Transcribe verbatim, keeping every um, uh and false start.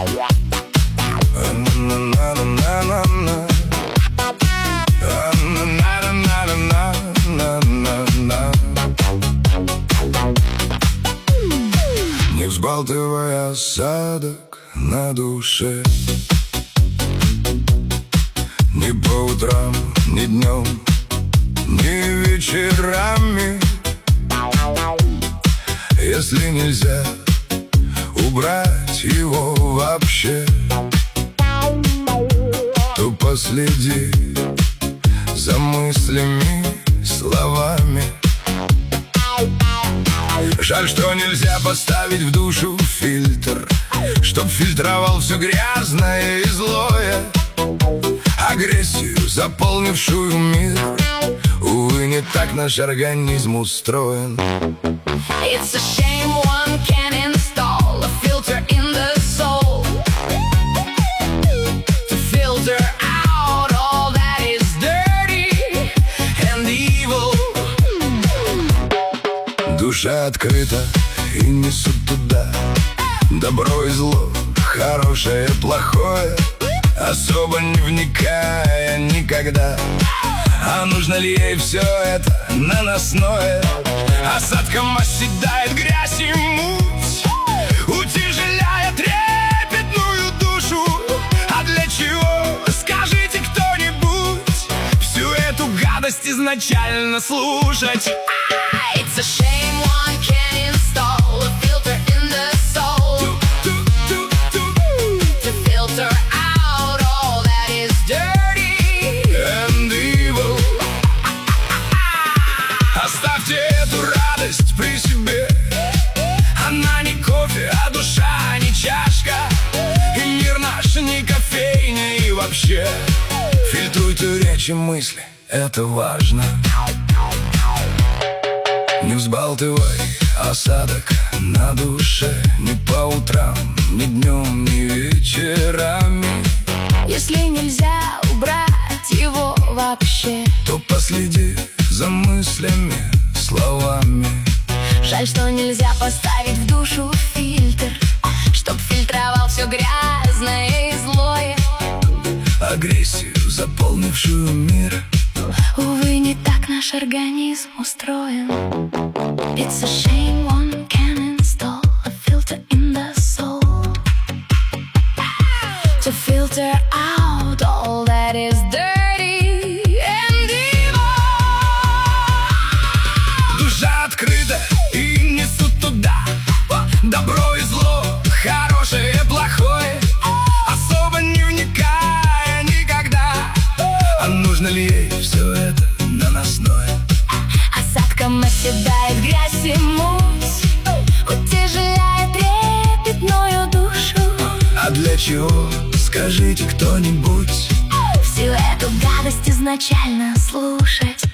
Не взбалтывай осадок на душе, ни по утрам, ни днем, ни вечерами. Если нельзя убрать его вообще, то последи за мыслями, словами. Жаль, что нельзя поставить в душу фильтр, чтоб фильтровал все грязное и злое, агрессию, заполнившую мир. Увы, не так наш организм устроен. It's a shame one can install a filter in the soul to filter out all that is dirty and evil. Душа открыта и несут туда добро и зло, хорошее и плохое, особо не вникая никогда. А нужно ли ей все это наносное? Осадком оседает грязь и муть, утяжеляя трепетную душу. А для чего, скажите кто-нибудь, всю эту гадость изначально слушать? It's a shame one can install a filter in the soul to filter out all that is dirty and evil. Оставьте эту радость при себе, она не кофе, а душа, не чашка. И мир наш не кофейня, и вообще фильтруйте речи, мысли, это важно. Не взбалтывай осадок на душе, ни по утрам, ни днем, ни вечерами. Если нельзя убрать его вообще, то последи за мыслями, словами. жаль, что нельзя поставить в душу фильтр, чтоб фильтровал все грязное и злое, агрессию, заполнившую мир. увы, не так наш организм устроен. It's a shame one can install a filter in the soul to filter out all that is dirty and evil. Душа открыта и несут туда добро и зло, хорошее и плохое, особо не вникая никогда. А нужно ли ей все это наносное? Осадком оседает грязь и муть, утяжеляет трепетную душу. А для чего, скажите кто-нибудь, Всю эту гадость изначально слушать?